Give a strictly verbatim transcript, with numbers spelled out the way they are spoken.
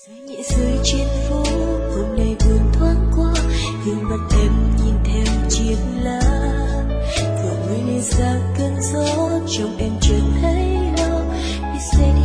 Gió nhẹ rơi trên phố, hôm nay buồn thoáng qua, gương mặt em nhìn theo chiếc lá. Vừa mới lên ra cơn gió, trong em chợt thấy lo. Đi xe đi